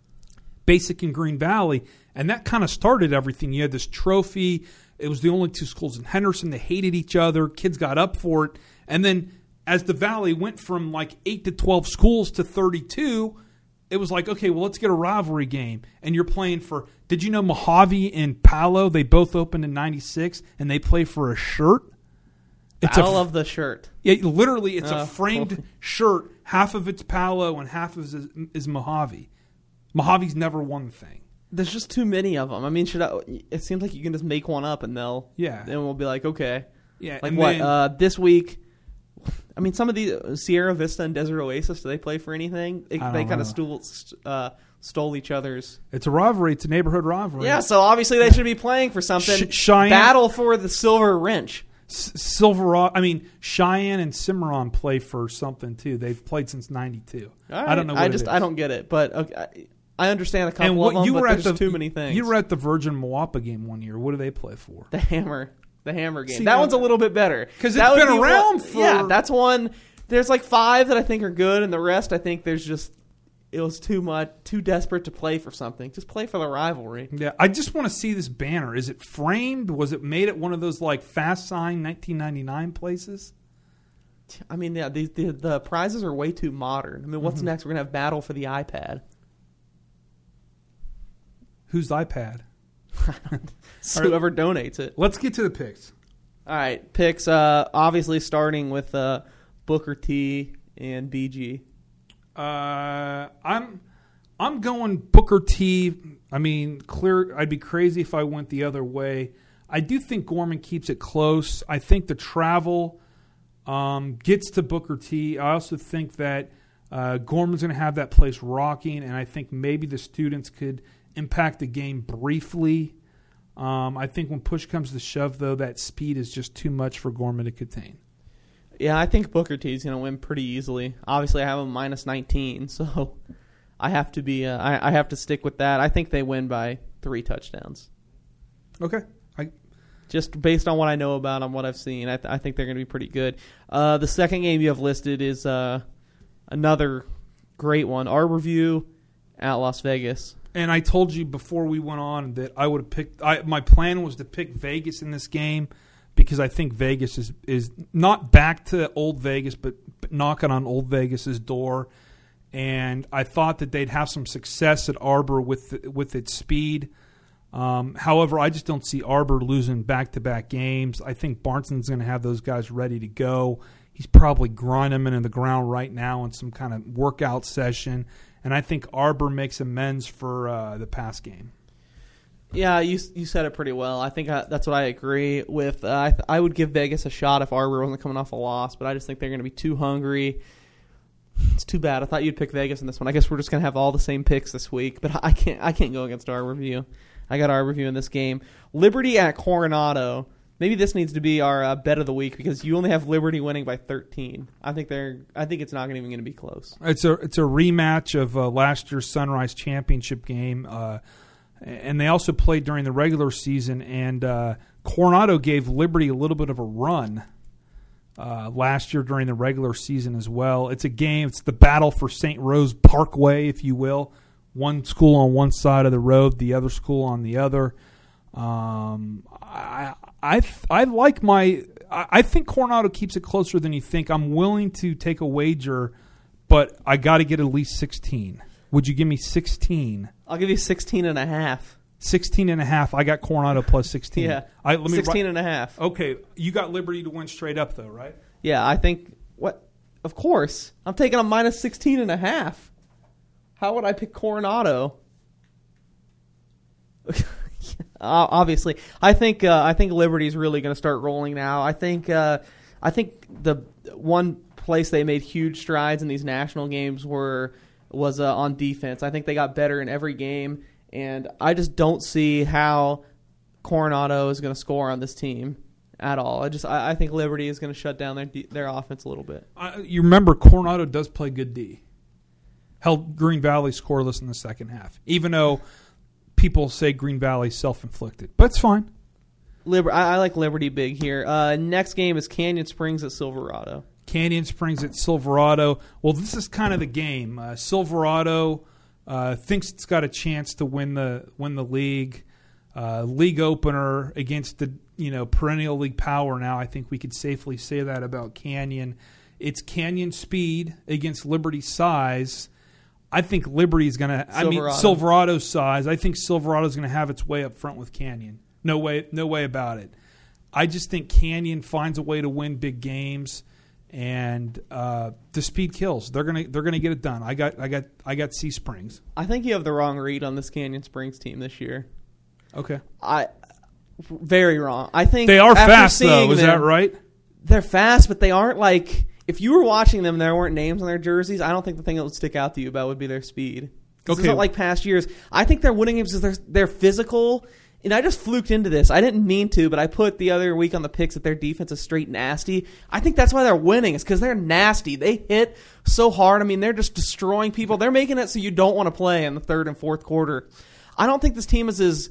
basic in Green Valley, and that kind of started everything. You had this trophy. It was the only two schools in Henderson. They hated each other. Kids got up for it. And then as the Valley went from like eight to twelve schools to thirty-two, it was like, okay, well, let's get a rivalry game. And you're playing for, did you know Mojave and Palo, they both opened in ninety-six, and they play for a shirt? It's Battle a, of the shirt. Yeah, literally, it's Uh, a framed cool. shirt. Half of it's Palo and half is, is is Mojave. Mojave's never won the thing. There's just too many of them. I mean, should I, it seems like you can just make one up and they'll... Yeah. Then we'll be like, okay. Yeah, Like and what? then- uh, this week... I mean, some of these... Sierra Vista and Desert Oasis, do they play for anything? They, I they don't kind know. of stole, uh, stole each other's... It's a rivalry. It's a neighborhood rivalry. Yeah, so obviously they should be playing for something. Sh- Cheyenne- Battle for the Silver Wrench. S- Silverado. I mean, Cheyenne and Cimarron play for something too. They've played since ninety-two. All right. I don't know. What I it just is. I don't get it, but okay, I, I understand a couple And what of them. you but were at there's the just too many things. You were at the Virgin Moapa game one year. What do they play for? the Hammer, the Hammer game. See, that now- one's a little bit better 'Cause That it's would been be around one- for- Yeah, that's one. There's like five that I think are good, and the rest I think there's just it was too much, too desperate to play for something. Just play for the rivalry. Yeah, I just want to see this banner. Is it framed? Was it made at one of those like fast sign nineteen ninety-nine places? I mean, yeah, the the, the prizes are way too modern. I mean, what's Mm-hmm. next? We're gonna have Battle for the iPad. Whose iPad? So whoever donates it. Let's get to the picks. All right, picks. Uh, obviously, starting with uh, Booker T and B G. Uh, I'm I'm going Booker T. I mean, clear. I'd be crazy if I went the other way. I do think Gorman keeps it close. I think the travel um, gets to Booker T. I also think that uh, Gorman's going to have that place rocking, and I think maybe the students could impact the game briefly. Um, I think when push comes to shove, though, that speed is just too much for Gorman to contain. Yeah, I think Booker T is going to win pretty easily. Obviously, I have him minus nineteen, so I have to be. Uh, I, I have to stick with that. I think they win by three touchdowns. Okay. I, Just based on what I know about them, what I've seen, I, th- I think they're going to be pretty good. Uh, the second game you have listed is uh, another great one. Arborview at Las Vegas. And I told you before we went on that I would have picked. I, my plan was to pick Vegas in this game because I think Vegas is is not back to old Vegas, but, but knocking on old Vegas's door. And I thought that they'd have some success at Arbor with with its speed. Um, however, I just don't see Arbor losing back-to-back games. I think Barnston's going to have those guys ready to go. He's probably grinding them into the ground right now in some kind of workout session. And I think Arbor makes amends for uh, the past game. Yeah, you you said it pretty well. I think I, that's what I agree with. Uh, I, th- I would give Vegas a shot if Arbor wasn't coming off a loss, but I just think they're going to be too hungry. It's too bad. I thought you'd pick Vegas in this one. I guess we're just going to have all the same picks this week, but I can't I can't go against Arborview. I got Arborview in this game. Liberty at Coronado. Maybe this needs to be our uh, bet of the week because you only have Liberty winning by thirteen. I think they're. I think it's not even going to be close. It's a it's a rematch of uh, last year's Sunrise Championship game, uh, and they also played during the regular season. And uh, Coronado gave Liberty a little bit of a run uh, last year during the regular season as well. It's a game. It's the battle for Saint Rose Parkway, if you will. One school on one side of the road, the other school on the other. Um, I I I like my. I think Coronado keeps it closer than you think. I'm willing to take a wager, but I got to get at least sixteen. Would you give me sixteen? I'll give you sixteen and a half. sixteen and a half. I got Coronado plus sixteen. Yeah, I, let me sixteen ri- and a half. Okay, you got Liberty to win straight up though, right? Yeah, I think what? Of course, I'm taking a minus sixteen and a half. How would I pick Coronado? Uh, obviously, I think uh, I think Liberty's really going to start rolling now. I think uh, I think the one place they made huge strides in these national games were was uh, on defense. I think they got better in every game, and I just don't see how Coronado is going to score on this team at all. I just I, I think Liberty is going to shut down their de- their offense a little bit. Uh, you remember Coronado does play good D. Held Green Valley scoreless in the second half, even though people say Green Valley self-inflicted, but it's fine. Liber- I, I like Liberty big here. Uh, next game is Canyon Springs at Silverado. Canyon Springs at Silverado. Well, this is kind of the game. Uh, Silverado uh, thinks it's got a chance to win the win the league. Uh, league opener against the you know perennial league power. Now, I think we could safely say that about Canyon. It's Canyon speed against Liberty size. I think Liberty's going to – I mean, Silverado's size. I think Silverado's going to have its way up front with Canyon. No way no way about it. I just think Canyon finds a way to win big games, and uh, the speed kills. They're going to they're going to get it done. I got I got I got Sea Springs. I think you have the wrong read on this Canyon Springs team this year. Okay. I very wrong. I think they are fast though, is them, that right? They're fast, but they aren't like if you were watching them and there weren't names on their jerseys, I don't think the thing that would stick out to you about would be their speed. Okay. It's not like past years. I think they're winning games because they're, they're physical. And I just fluked into this. I didn't mean to, but I put the other week on the picks that their defense is straight nasty. I think that's why they're winning. It's because they're nasty. They hit so hard. I mean, they're just destroying people. They're making it so you don't want to play in the third and fourth quarter. I don't think this team is as...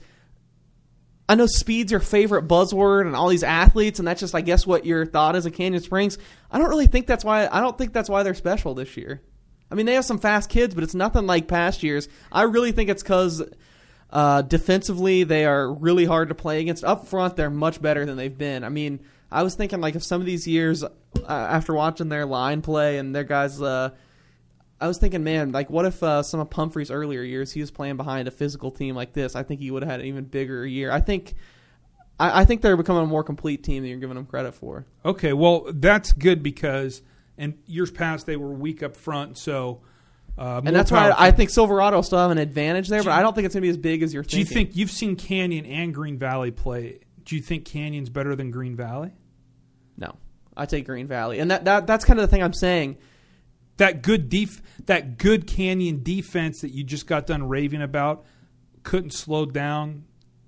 I know speed's your favorite buzzword and all these athletes, and that's just, I guess, what your thought is of Canyon Springs. I don't really think that's why. I don't think that's why they're special this year. I mean, they have some fast kids, but it's nothing like past years. I really think it's because uh, defensively they are really hard to play against. Up front, they're much better than they've been. I mean, I was thinking like if some of these years uh, after watching their line play and their guys. Uh, I was thinking, man, like what if uh, some of Pumphrey's earlier years he was playing behind a physical team like this? I think he would have had an even bigger year. I think, I, I think they're becoming a more complete team than you're giving them credit for. Okay, well that's good because in years past they were weak up front, so uh, and that's why I, I think Silverado will still have an advantage there, but I don't think it's going to be as big as you're thinking. Do you think you've seen Canyon and Green Valley play? Do you think Canyon's better than Green Valley? No, I take Green Valley, and that, that that's kind of the thing I'm saying. That good def- that good Canyon defense that you just got done raving about couldn't slow down.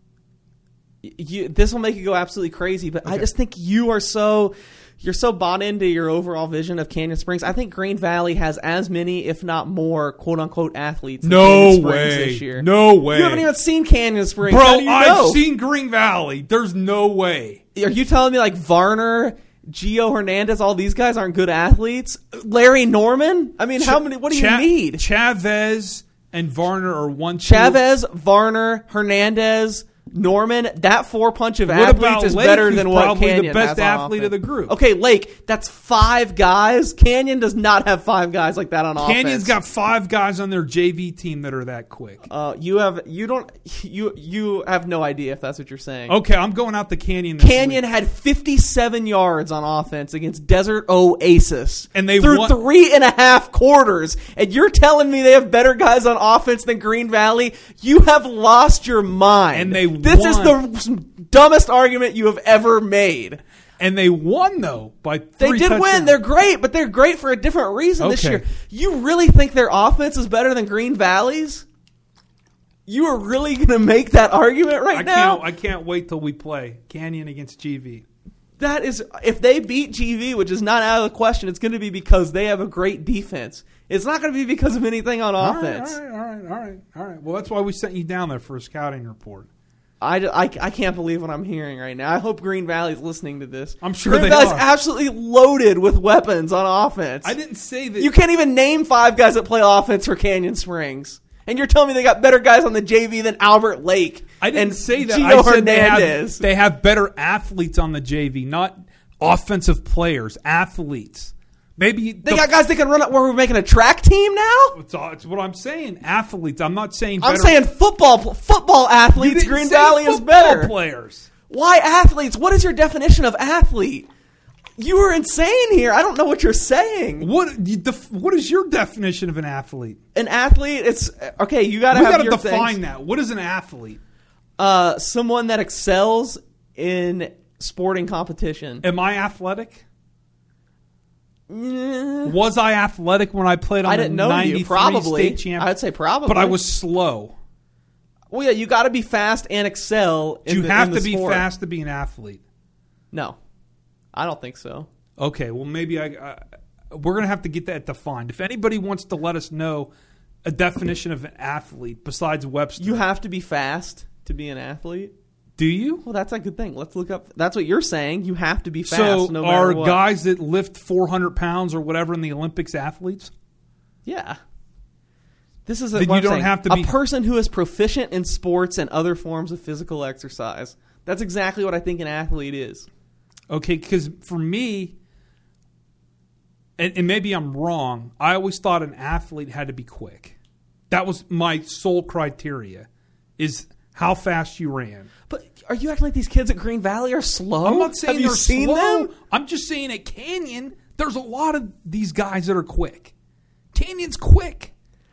You, this will make you go absolutely crazy, but okay. I just think you are so you're so bought into your overall vision of Canyon Springs. I think Green Valley has as many, if not more, quote unquote athletes. No Canyon Springs way! This year. No way! You haven't even seen Canyon Springs, bro. How do you I've know? seen Green Valley. There's no way. Are you telling me like Varner Gio Hernandez, all these guys aren't good athletes. Larry Norman? I mean, Ch- how many? What do Cha- you need? Chavez and Varner are one, two. Chavez, Varner, Hernandez, Norman, that four punch of what athletes is Lake, better than what probably Canyon the best has on athlete offense. of the group. Okay, Lake, that's five guys. Canyon does not have five guys like that on offense. Canyon's got five guys on their J V team that are that quick. Uh, you have you don't you you have no idea if that's what you're saying. Okay, I'm going out the Canyon. This Canyon week. had fifty-seven yards on offense against Desert Oasis, and they through won- three and a half quarters. And you're telling me they have better guys on offense than Green Valley? You have lost your mind. And they this won. is the dumbest argument you have ever made. And they won though by three They did touchdowns. win. They're great, but they're great for a different reason this Okay. year. You really think their offense is better than Green Valley's? You are really going to make that argument right I now? can't. I can't wait till we play Canyon against G V. That is, if they beat G V, which is not out of the question, it's going to be because they have a great defense. It's not going to be because of anything on offense. All right, all right, all right, all right, all right. Well, that's why we sent you down there for a scouting report. I, I, I can't believe what I'm hearing right now. I hope Green Valley's listening to this. I'm sure Green they Valley's are. absolutely loaded with weapons on offense. I didn't say that. You can't even name five guys that play offense for Canyon Springs. And you're telling me they got better guys on the J V than Albert Lake. I didn't and say that. Gio I said they Hernandez. have, they have better athletes on the J V, not offensive players. Athletes. Maybe They got guys that can run up where we're making a track team now? It's, all, it's what I'm saying. Athletes. I'm not saying. I'm better. saying football football You athletes. didn't Green say Valley is football better. Players. Why athletes? What is your definition of athlete? You are insane here. I don't know what you're saying. What? You def, what is your definition of an athlete? An athlete, it's okay. You got to We have got to your define things. that. What is an athlete? Uh, someone that excels in sporting competition. Am I athletic? Mm, Was I athletic when I played on I the didn't know ninety-three you. Probably. state champ? I'd say probably. But I was slow. Well, yeah, you got to be fast and excel. In Do you the, have in to the be sport. fast to be an athlete? No, I don't think so. Okay, well maybe I. I we're gonna have to get that defined. If anybody wants to let us know a definition of an athlete besides Webster, You have to be fast to be an athlete. do you? Well, that's a good thing. Let's look up. That's what you're saying. You have to be fast. So no matter are what. guys that lift four hundred pounds or whatever in the Olympics athletes? Yeah. This is a, Then what you I'm don't saying. have to a be- person who is proficient in sports and other forms of physical exercise. That's exactly what I think an athlete is. Okay, because for me, and, and maybe I'm wrong, I always thought an athlete had to be quick. That was my sole criteria, is how fast you ran. But are you acting like these kids at Green Valley are slow? I'm not saying Have you they're seen slow. them? I'm just saying at Canyon, there's a lot of these guys that are quick. Canyon's quick.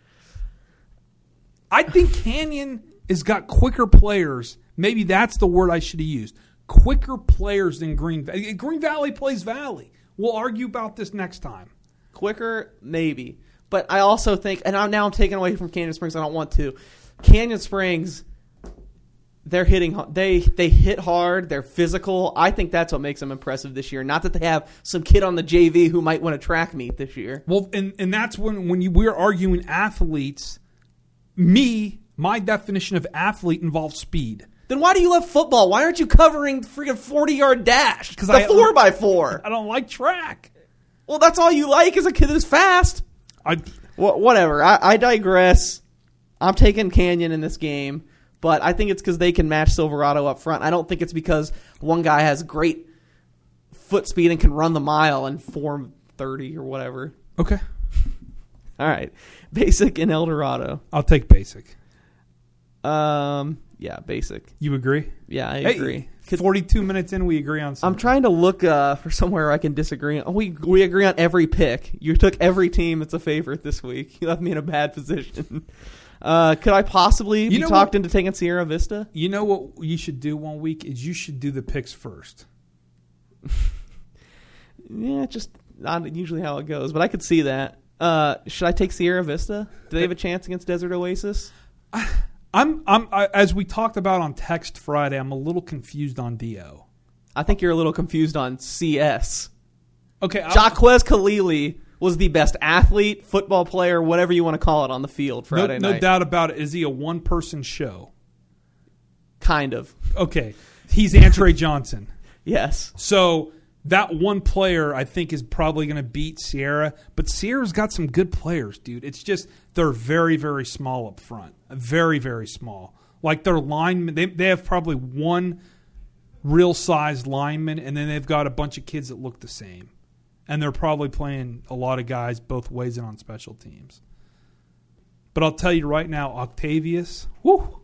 I think Canyon has got quicker players. Maybe that's the word I should have used. Quicker players than Green Valley. Green Valley plays Valley. We'll argue about this next time. Quicker, maybe. But I also think, and I'm, now I'm taking away from Canyon Springs. I don't want to. Canyon Springs, they're hitting. They they hit hard. They're physical. I think that's what makes them impressive this year. Not that they have some kid on the J V who might win a track meet this year. Well, and, and that's when when you, we're arguing athletes. Me, my definition of athlete involves speed. Then why do you love football? Why aren't you covering freaking forty-yard dash? Because the I- four by four. I don't like track. Well, that's all you like is a kid that's fast. I Wh- whatever. I, I digress. I'm taking Canyon in this game, but I think it's because they can match Silverado up front. I don't think it's because one guy has great foot speed and can run the mile in four thirty or whatever. okay. All right. Basic and El Dorado. I'll take basic. Um, yeah, basic. You agree? Yeah, I Hey, agree. forty-two minutes in, we agree on I'm something. trying to look uh, for somewhere I can disagree. Oh, we we agree on every pick. You took every team that's a favorite this week. You left me in a bad position. Uh, could I possibly You be know talked what? into taking Sierra Vista? You know what you should do one week is you should do the picks first. Yeah, just not usually how it goes, but I could see that. Uh, should I take Sierra Vista? Do they have a chance against Desert Oasis? I'm I'm I, as we talked about on text Friday. I'm a little confused on Dio. I think you're a little confused on C S. Okay, I'll- Jaquez Khalili was the best athlete, football player, whatever you want to call it, on the field no, Friday no night. doubt about it. Is he a one person show? Kind of. Okay, he's Antre Johnson. Yes. So that one player I think is probably going to beat Sierra, but Sierra's got some good players, dude. It's just they're very, very small up front. Very, very small. Like their linemen, they, they have probably one real-sized lineman, and then they've got a bunch of kids that look the same. And they're probably playing a lot of guys both ways and on special teams. But I'll tell you right now, Octavius, whoo,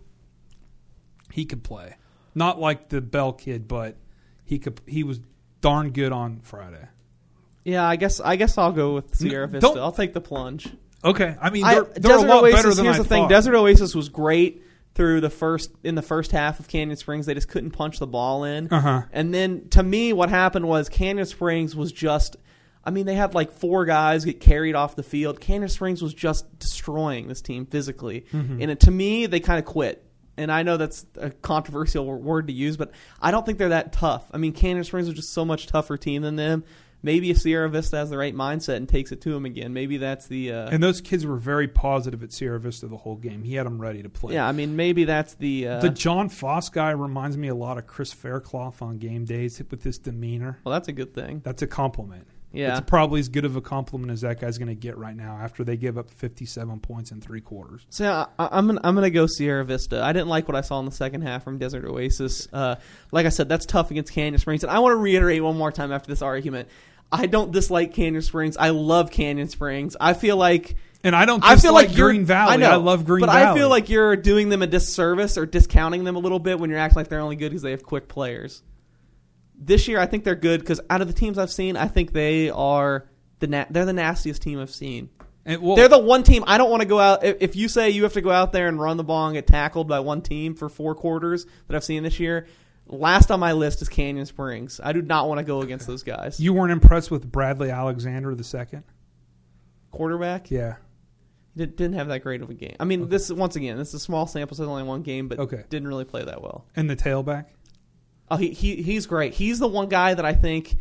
he could play. Not like the Bell kid, but he could. He was darn good on Friday. Yeah, I guess I guess I'll go with Sierra Vista. Don't- I'll take the plunge. Okay, I mean I, they're, they're a Desert lot Oasis, better than here's I the thing: thought. Desert Oasis was great through the first in the first half of Canyon Springs. They just couldn't punch the ball in. Uh-huh. And then to me, what happened was Canyon Springs was just. I mean, they had like four guys get carried off the field. Canyon Springs was just destroying this team physically, Mm-hmm. and it, to me, they kind of quit. And I know that's a controversial word to use, but I don't think they're that tough. I mean, Canyon Springs was just so much tougher team than them. Maybe if Sierra Vista has the right mindset and takes it to them again, maybe that's the. Uh, And those kids were very positive at Sierra Vista the whole game. He had them ready to play. yeah, I mean, maybe that's the. Uh, The John Foss guy reminds me a lot of Chris Faircloth on game days with this demeanor. well, that's a good thing. That's a compliment. Yeah. It's probably as good of a compliment as that guy's going to get right now after they give up fifty-seven points in three quarters. So yeah, I, I'm gonna, I'm gonna go Sierra Vista. I didn't like what I saw in the second half from Desert Oasis. Uh, like I said, that's tough against Canyon Springs. And I want to reiterate one more time after this argument. I don't dislike Canyon Springs. I love Canyon Springs. I feel like And I don't I dislike feel like you're, Green Valley. I, know, I love Green but Valley. I feel like you're doing them a disservice or discounting them a little bit when you're acting like they're only good because they have quick players. This year, I think they're good because out of the teams I've seen, I think they are the na- they're the nastiest team I've seen. And, well, They're the one team I don't want to go out. If, if you say you have to go out there and run the ball and get tackled by one team for four quarters that I've seen this year, last on my list is Canyon Springs. I do not want to go against those guys. you weren't impressed with Bradley Alexander the second? Quarterback? Yeah. He did, didn't have that great of a game. I mean, Okay. this once again, this is a small sample, so it's only one game, but Okay. didn't really play that well. And the tailback? Oh, he, he he's great. He's the one guy that I think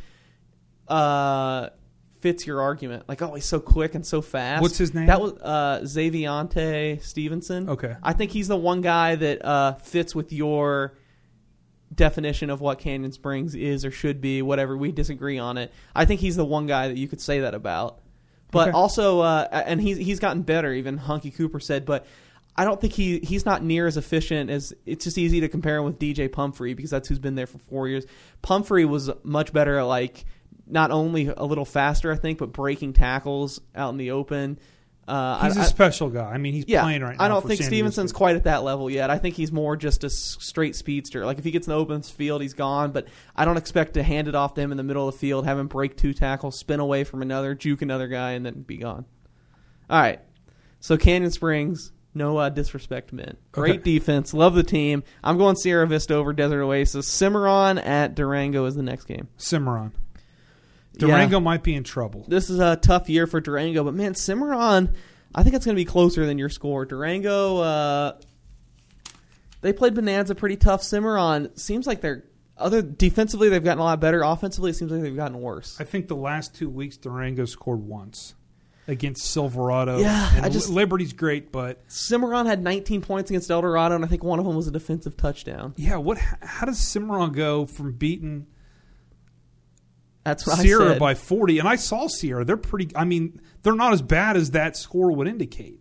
uh, fits your argument. Like, oh, he's so quick and so fast. What's his name? That was uh, Xaviante Stevenson. Okay. I think he's the one guy that uh, fits with your definition of what Canyon Springs is or should be, whatever. We disagree on it. I think he's the one guy that you could say that about. But Okay. also, uh, and he's he's gotten better. Even Hunky Cooper said, but I don't think he he's not near as efficient as. It's just easy to compare him with D J Pumphrey because that's who's been there for four years. Pumphrey was much better at like not only a little faster, I think, but breaking tackles out in the open. Uh, He's I- a I- special guy. I mean, he's yeah, playing right now. I don't for think San Diego Stevenson's State. quite at that level yet. I think he's more just a s- straight speedster. Like if he gets in the open field, he's gone. But I don't expect to hand it off to him in the middle of the field, have him break two tackles, spin away from another, juke another guy, and then be gone. All right. So Canyon Springs, no uh, disrespect meant. Great Okay. defense. Love the team. I'm going Sierra Vista over Desert Oasis. Cimarron at Durango is the next game. Cimarron. Yeah. Durango might be in trouble. This is a tough year for Durango, but man, Cimarron, I think it's going to be closer than your score. Durango, uh, they played Bonanza pretty tough. Cimarron seems like they're other defensively they've gotten a lot better. Offensively, it seems like they've gotten worse. I think the last two weeks Durango scored once against Silverado. Yeah, and I just- Liberty's great, but Cimarron had nineteen points against El Dorado, and I think one of them was a defensive touchdown. yeah, what? How does Cimarron go from beating That's what I Sierra said. by forty? And I saw Sierra; they're pretty. I mean, they're not as bad as that score would indicate.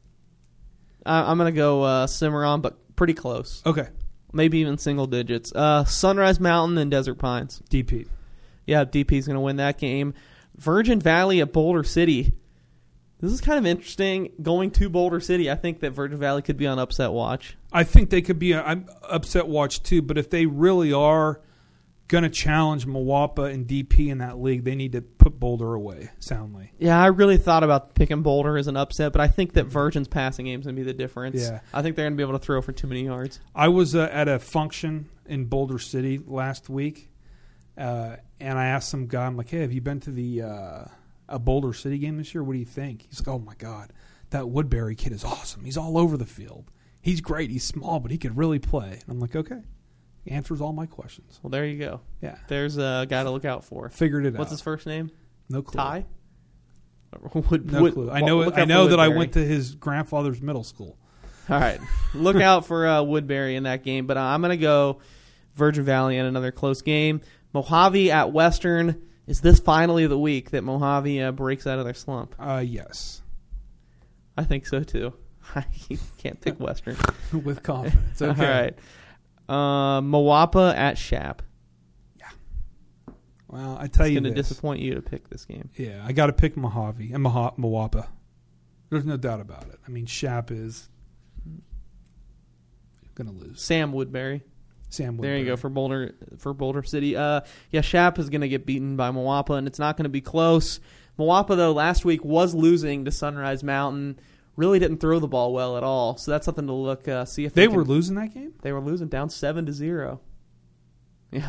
I, I'm going to go uh, Cimarron, but pretty close. Okay, Maybe even single digits. Uh, Sunrise Mountain and Desert Pines. D P. Yeah, D P's going to win that game. Virgin Valley at Boulder City. This is kind of interesting. Going to Boulder City, I think that Virgin Valley could be on upset watch. I think they could be a, I'm upset watch too, but if they really are going to challenge Moapa and D P in that league, they need to put Boulder away soundly. Yeah, I really thought about picking Boulder as an upset, but I think that Virgin's passing game is going to be the difference. Yeah. I think they're going to be able to throw for too many yards. I was uh, at a function in Boulder City last week, uh, and I asked some guy, I'm like, hey, have you been to the uh, a Boulder City game this year? What do you think? He's like, oh, my God, that Woodbury kid is awesome. He's all over the field. He's great. He's small, but he could really play. And I'm like, okay. He answers all my questions. Well, there you go. Yeah. There's a guy to look out for. Figured it What's out. his first name? No clue. Ty? Wood, No Wood- clue. I know. look out I for know that I Woodbury. went to his grandfather's middle school. All right. Look out for uh, Woodbury in that game. But uh, I'm going to go Virgin Valley in another close game. Mojave at Western. Is this finally the week that Mojave uh, breaks out of their slump? Uh, yes. I think so, too. I can't pick Western. With confidence. Okay. All right. Uh, Moapa at Shap. Yeah. Well, I tell it's you It's going to this. disappoint you to pick this game. Yeah, I got to pick Mojave and Moha- Moapa. There's no doubt about it. I mean, Shap is going to lose. Sam Woodbury. Sam Woodbury. There you go for Boulder for Boulder City. Uh, yeah, Shap is going to get beaten by Moapa, and it's not going to be close. Moapa, though, last week was losing to Sunrise Mountain. Really didn't throw the ball well at all, so that's something to look uh, see if they, they can, were losing that game. They were losing down seven to zero. Yeah.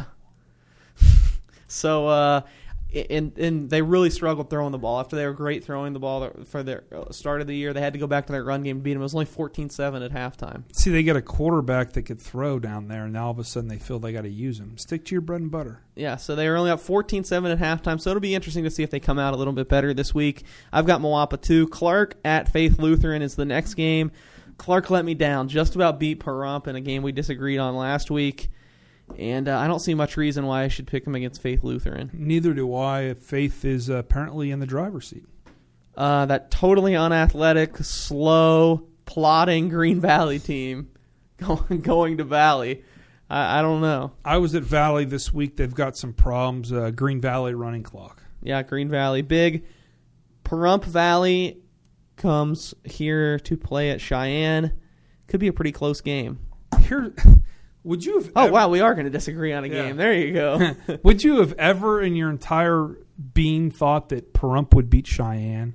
so uh, and and they really struggled throwing the ball after they were great throwing the ball for their start of the year. They had to go back to their run game to beat them. It was only fourteen seven at halftime. See, they got a quarterback that could throw down there, and now all of a sudden they feel they got to use him. Stick to your bread and butter. Yeah, so they were only up fourteen seven at halftime, so it'll be interesting to see if they come out a little bit better this week. I've got Moapa two. Clark at Faith Lutheran is the next game. Clark let me down, just about beat Pahrump in a game we disagreed on last week, and uh, I don't see much reason why I should pick him against Faith Lutheran. Neither do I. Faith is uh, apparently in the driver's seat. Uh, that totally unathletic, slow, plodding Green Valley team going, going to Valley. I, I don't know. I was at Valley this week. They've got some problems. Uh, Green Valley running clock. Yeah, Green Valley. Big. Pahrump Valley comes here to play at Cheyenne. Could be a pretty close game. Here, would you have? Oh, ever, wow, we are going to disagree on a Yeah. game. There you go. Would you have ever in your entire being thought that Pahrump would beat Cheyenne?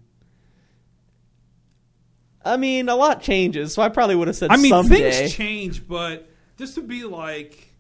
I mean, a lot changes, so I probably would have said I mean, someday. things change, but just to be like,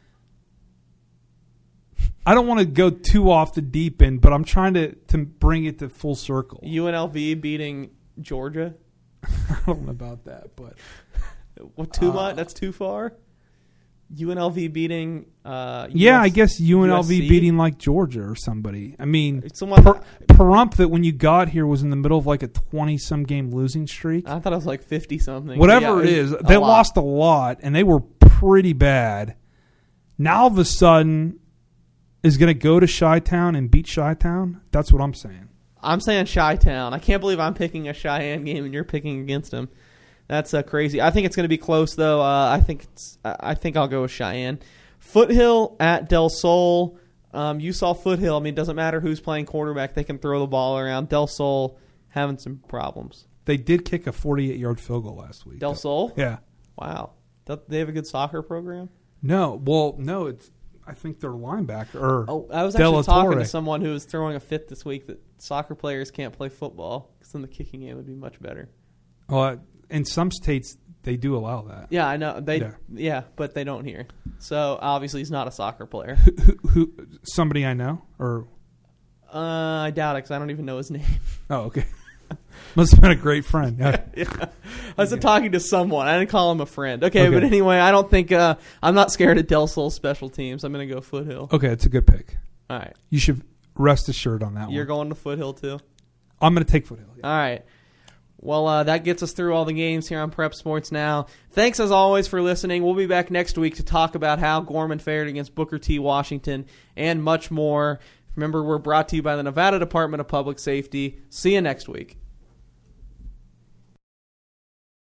I don't want to go too off the deep end, but I'm trying to, to bring it to full circle. U N L V beating Georgia? I don't know about that, but What, too Uh, much? That's too far? U N L V beating uh, yeah, U S I guess U N L V U S C? beating like Georgia or somebody. I mean, Someone, Per- Pahrump that when you got here was in the middle of like a twenty-some game losing streak. I thought it was like fifty-something. Whatever Yeah, it is, was a they lot. lost a lot, and they were pretty bad. Now, all of a sudden, is going to go to Chi-Town and beat Chi-Town? That's what I'm saying. I'm saying Chi-Town. I can't believe I'm picking a Cheyenne game and you're picking against them. That's uh, crazy. I think it's going to be close, though. Uh, I think it's, I think I'll go with Cheyenne. Foothill at Del Sol. Um, you saw Foothill. I mean, it doesn't matter who's playing quarterback. They can throw the ball around. Del Sol having some problems. They did kick a forty-eight-yard field goal last week. Del Sol? Yeah. Wow. Do they have a good soccer program? No. Well, no. It's. I think their linebacker. Or Oh, I was De La actually talking Torre. to someone who was throwing a fit this week that soccer players can't play football because then the kicking game would be much better. Well, in some states they do allow that. Yeah, I know. They Yeah. yeah, but they don't here. So obviously he's not a soccer player. Who, who? Somebody I know? Or Uh, I doubt it because I don't even know his name. oh, okay. Must have been a great friend. Yeah. yeah. I was talking to someone. I didn't call him a friend. Okay, Okay. but anyway, I don't think uh, I'm not scared of Del Sol special teams. I'm going to go Foothill. Okay, it's a good pick. All right, You should rest assured on that you're one. going to Foothill too. I'm going to take Foothill. Yeah. All right. Well, uh, that gets us through all the games here on Prep Sports Now. Thanks, as always, for listening. We'll be back next week to talk about how Gorman fared against Booker T. Washington and much more. Remember, we're brought to you by the Nevada Department of Public Safety. See you next week.